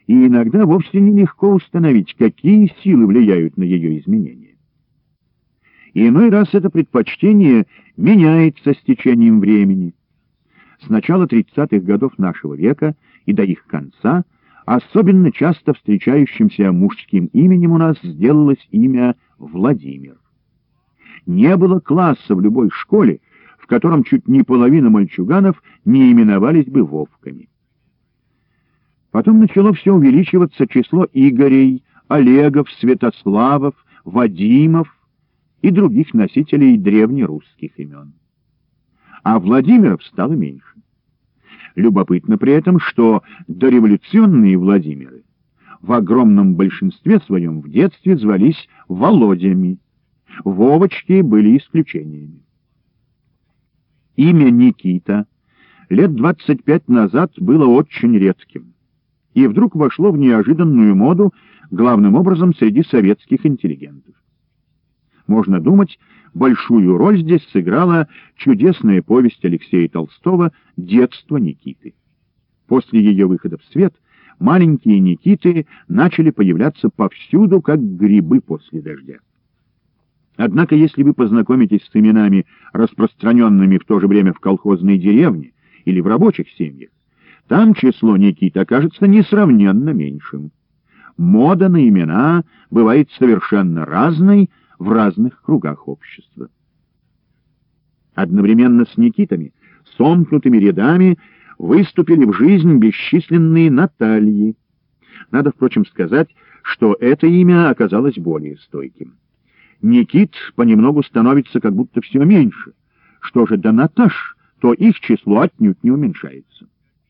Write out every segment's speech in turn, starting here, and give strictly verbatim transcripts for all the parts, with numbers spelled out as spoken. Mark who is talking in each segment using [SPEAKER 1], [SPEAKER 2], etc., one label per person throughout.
[SPEAKER 1] и иногда вовсе нелегко установить, какие силы влияют на ее изменение. И иной раз это предпочтение меняется с течением времени. С начала тридцатых годов нашего века и до их конца особенно часто встречающимся мужским именем у нас сделалось имя Владимир. Не было класса в любой школе, в котором чуть не половина мальчуганов не именовались бы Вовками. Потом начало все увеличиваться число Игорей, Олегов, Святославов, Вадимов и других носителей древнерусских имен. А Владимиров стало меньше. Любопытно при этом, что дореволюционные Владимиры в огромном большинстве своем в детстве звались Володями. Вовочки были исключениями. Имя Никита лет двадцать пять назад было очень редким, и вдруг вошло в неожиданную моду главным образом среди советских интеллигентов. Можно думать, большую роль здесь сыграла чудесная повесть Алексея Толстого «Детство Никиты». После ее выхода в свет маленькие Никиты начали появляться повсюду, как грибы после дождя. Однако, если вы познакомитесь с именами, распространенными в то же время в колхозной деревне или в рабочих семьях, там число Никит окажется несравненно меньшим. Мода на имена бывает совершенно разной в разных кругах общества. Одновременно с Никитами, сомкнутыми рядами, выступили в жизнь бесчисленные Натальи. Надо, впрочем, сказать, что это имя оказалось более стойким. Никит понемногу становится как будто все меньше. Что же до Наташ, то их число отнюдь не уменьшается.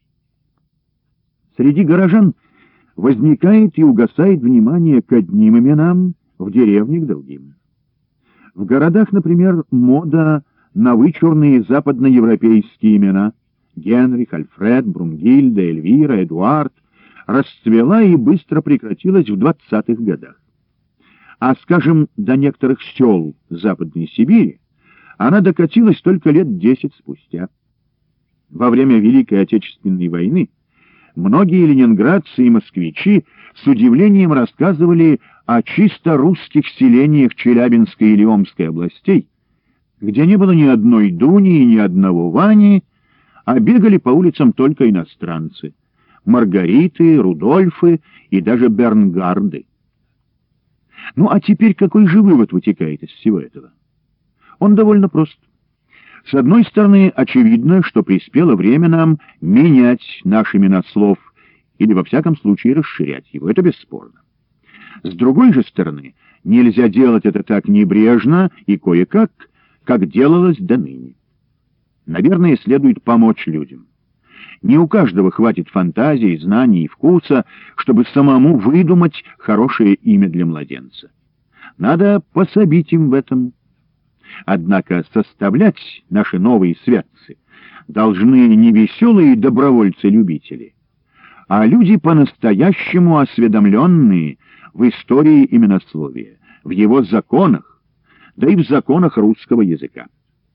[SPEAKER 1] Среди горожан возникает и угасает внимание к одним именам, в деревне к другим. В городах, например, мода на вычурные западноевропейские имена Генрих, Альфред, Брунгильда, Эльвира, Эдуард расцвела и быстро прекратилась в двадцатых годах. А, скажем, до некоторых сел Западной Сибири она докатилась только лет десять спустя. Во время Великой Отечественной войны многие ленинградцы и москвичи с удивлением рассказывали о чисто русских селениях Челябинской или Омской областей, где не было ни одной Дуни и ни одного Вани, а бегали по улицам только иностранцы — Маргариты, Рудольфы и даже Бернгарды. Ну а теперь какой же вывод вытекает из всего этого? Он довольно прост. С одной стороны, очевидно, что приспело время нам менять наши имена слов или, во всяком случае, расширять его. Это бесспорно. С другой же стороны, нельзя делать это так небрежно и кое-как, как делалось до ныне. Наверное, следует помочь людям. Не у каждого хватит фантазии, знаний и вкуса, чтобы самому выдумать хорошее имя для младенца. Надо пособить им в этом. Однако составлять наши новые святцы должны не веселые добровольцы-любители, а люди по-настоящему осведомленные в истории именословия, в его законах, да и в законах русского языка.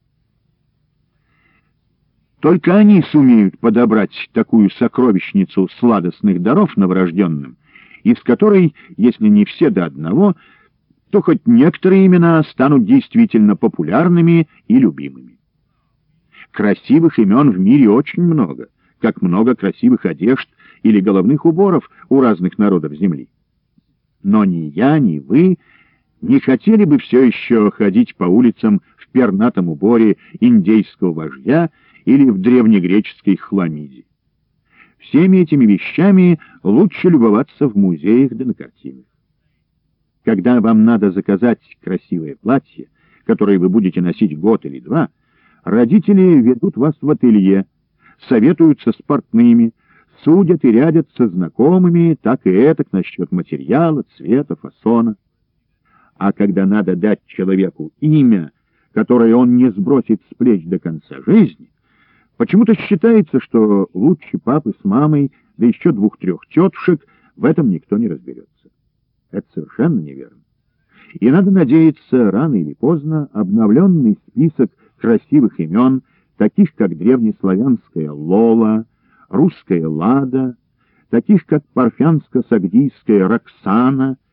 [SPEAKER 1] Только они сумеют подобрать такую сокровищницу сладостных даров новорожденным, из которой, если не все до одного, то хоть некоторые имена станут действительно популярными и любимыми. Красивых имен в мире очень много, как много красивых одежд или головных уборов у разных народов земли. Но ни я, ни вы не хотели бы все еще ходить по улицам в пернатом уборе индейского вождя или в древнегреческой хламиде. Всеми этими вещами лучше любоваться в музеях да на картинах. Когда вам надо заказать красивое платье, которое вы будете носить год или два, родители ведут вас в ателье, советуются с портными, судят и рядят со знакомыми, так и этак насчет материала, цвета, фасона. А когда надо дать человеку имя, которое он не сбросит с плеч до конца жизни, почему-то считается, что лучше папы с мамой, да еще двух-трех тетушек, в этом никто не разберется. Это совершенно неверно. И надо надеяться, рано или поздно обновленный список красивых имен, таких как древнеславянская Лола, русская Лада, таких как парфянско-сагдийская Роксана